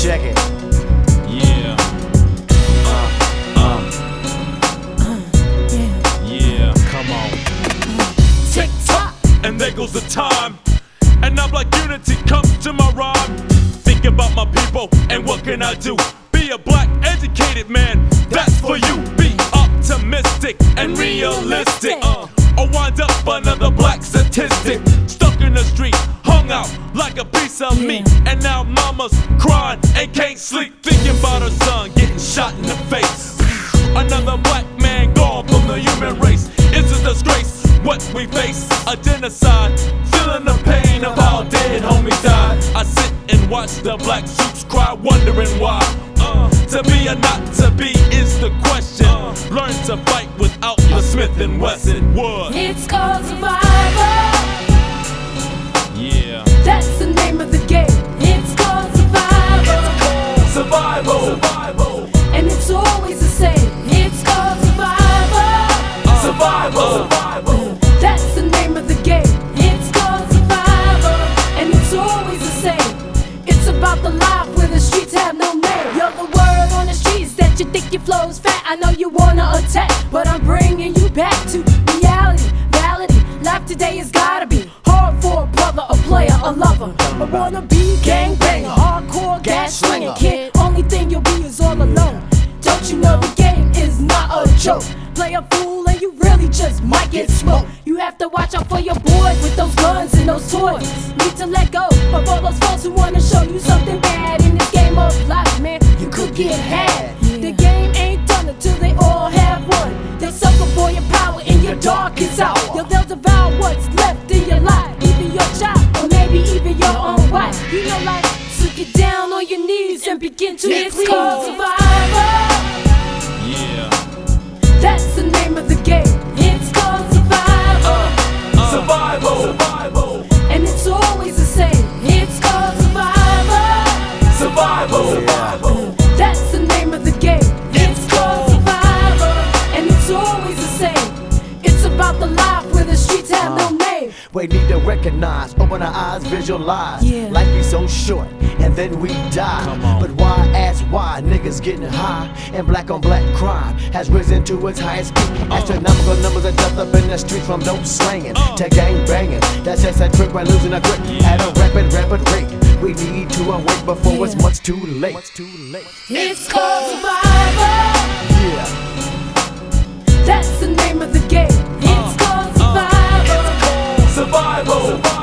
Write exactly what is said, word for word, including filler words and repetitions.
Check it. Yeah. Uh, uh. Yeah. Come on. Tick tock, and there goes the time. And I'm like unity comes to my rhyme. Think about my people and what can I do? Be a black educated man, that's for you. Be optimistic and realistic. Uh, or wind up another black statistic. Stuck in the street, hung out like a piece of meat. And now mama's crying and can't sleep, thinking about her son getting shot in the face. Another black man gone from the human race. It's a disgrace what we face, a genocide. Feeling the pain of how dead homies died. I sit and watch the black suits cry, wondering why. Uh, to be or not to be is the question. Uh, learn to fight without the Smith and Wesson. What? It's called survival. Yeah. That's the name of the game. It's called survival. It's called survival. Survival. And it's always the same. It's called survival. Uh, survival. Survival. That's the name of the game. It's called survival. And it's always the same. It's about the life where the streets have no name. You're the word on the streets that you think your flow's fat. I know you wanna attack, but I'm bringing you back to reality. Reality. Life today has gotta be hard for a brother, a player, a lover. I wanna be gangbanger, hardcore gas slinging kid. Only thing you'll be is all alone. Don't you know the game is not a joke? Play a fool and you really just might get smoked. You have to watch out for your boys with those guns and those toys. Need to let go of all those folks who wanna show you something bad. In this game of life, man, you could get had. The game ain't done until they all have won. They sucker for your power in your darkest hour. Yo, they'll devour what's left in your life, even your child, or maybe even your own wife. You know, like, so get down on your knees and begin to It's clean. Called survival. Yeah. That's the name of the game. It's called survival. Uh, uh, survival. Survival. And it's always the same. It's called survival. Survival. Survival. That's the name of the game. It's called survival. And it's always the same. It's about the life where the streets have no name. We need to recognize, open our eyes, visualize. Yeah. Life be so short, and then we die. Come on. But why ask why? Niggas getting high, and black on black crime has risen to its highest peak. Uh. Astronomical numbers of death up in the streets, from dope slanging Uh. to gang banging. That's just a trick, we're losing a grip Yeah. at a rapid, rapid rate. We need to awake before it's Yeah. much too late. It's called survival. Yeah. That's the name of the game. It's called survival. Survival.